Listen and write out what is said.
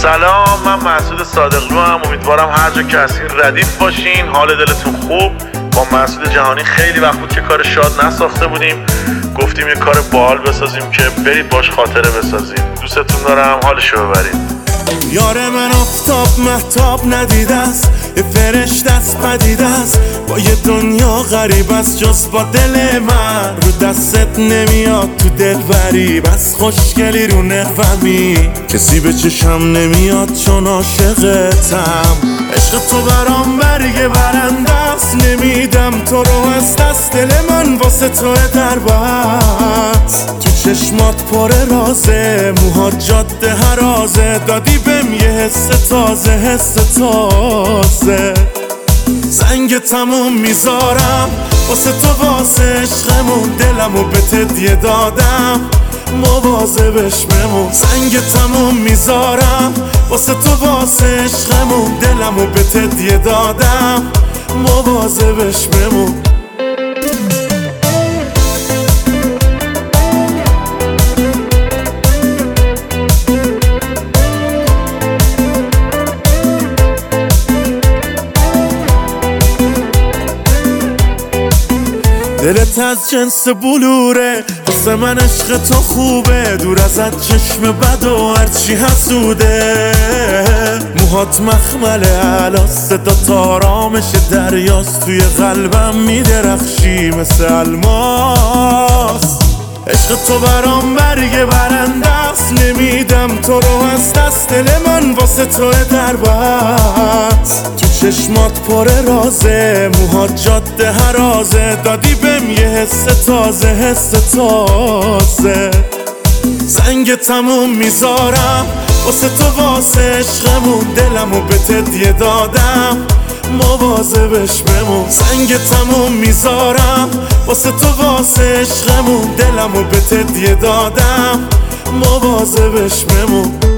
سلام، من مسعود صادقلو هم. امیدوارم هر جا که هستین ردیف باشین، حال دلتون خوب. با مسعود جهانی خیلی وقت بود که کار شاد نساخته بودیم، گفتیم یه کار باحال بسازیم که برید باش خاطره بسازیم. دوستتون دارم، حالشو ببرید. یار من آفتاب مهتاب ندیده است، یه فرشته است پدیده است، با یه دنیا غریب است جز با دل من. رو دستت نمیاد تو دل بری، بس خوشگلی رو نقومی، کسی به چشم نمیاد چون عاشقتم. عشق تو برام برگ برنده است، نمیدم تو رو از دست. دل من واسه تو در بست، تو چشمات پر رازه، موهات جاده هرازه، دادی بهم یه حس تازه، حس تازه. زنگ تموم میذارم واسه تو، واسه عشقمون، دلمو به تدیه دادم، مواظبش بمون. زنگ تموم میذارم واسه تو، واسه عشقمون، دلمو به تدیه دادم، مواظبش بمون. دلت از جنس بلوره، واسه من عشق تو خوبه، دور ازت چشم بد و هرچی حسوده. موهات مخمل الاست، صدات آرامش دریاست، توی قلبم میدرخشی مثل الماس. عشق تو برام برگ برنده است، نمیدم تو رو از دست. دل من واسه تو در بست، تو چشمات پر رازه، موهات جاده هرازه، دادی بهم یه حس تازه، حس تازه. زنگ تموم میذارم واسه تو، واسه عشقمون، دلمو به تدیه دادم، مواظبش بمون. زنگ تموم میذارم واسه تو، واسه عشقمون، دلمو به تدیه دادم، مواظبش بمون.